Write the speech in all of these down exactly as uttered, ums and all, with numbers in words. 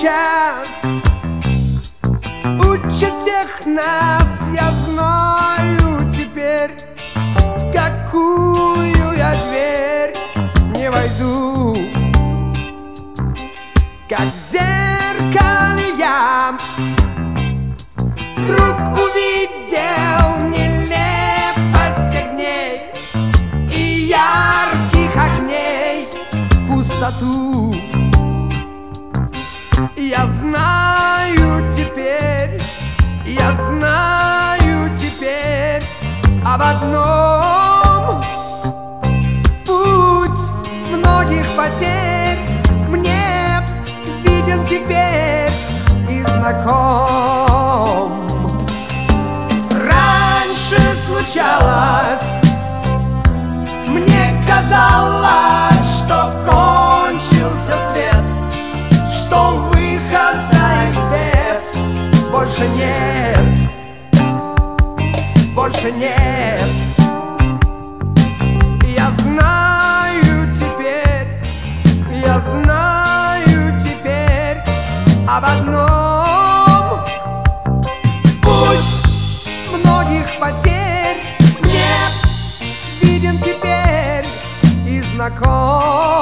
сейчас учит всех нас. Я знаю теперь, в какую я дверь не войду. Как в зеркале я вдруг увидел нелепость огней и ярких огней пустоту. Я знаю теперь, я знаю теперь об одном: путь многих потерь мне виден теперь и знаком. Раньше случалось, мне казалось, что кончился свет, что выхода из бед больше нет, больше нет. Я знаю теперь, я знаю теперь об одном: путь многих потерь мне виден теперь и знаком.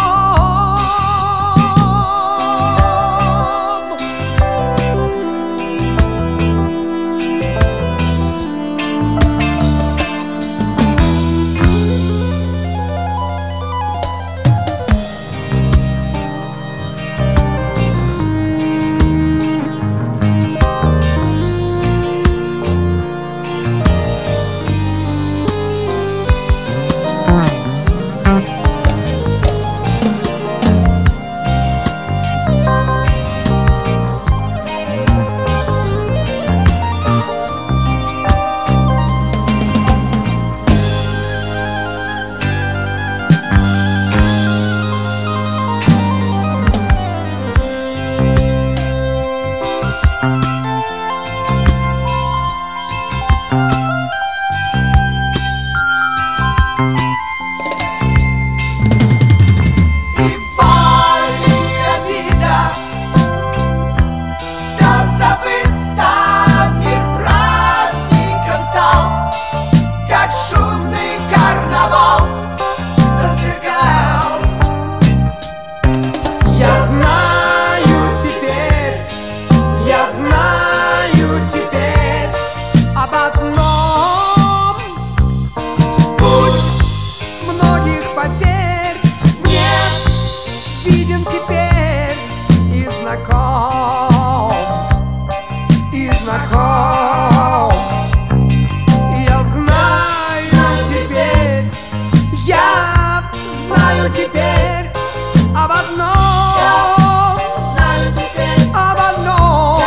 Виден теперь и знаком, и знаком. Я знаю теперь, я знаю теперь об одном, знаю теперь об одном: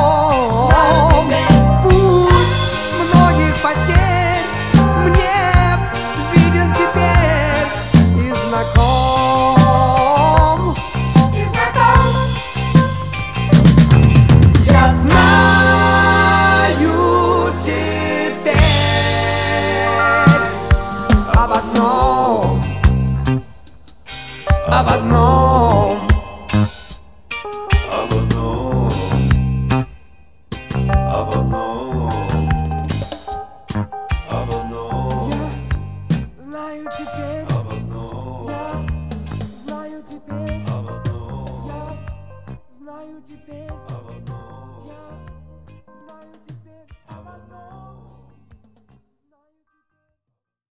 путь многих потерь мне виден теперь и знаком. Об одном, об одном, об одном, об одном. Я знаю теперь, об одном, я знаю теперь, об одном. я знаю теперь.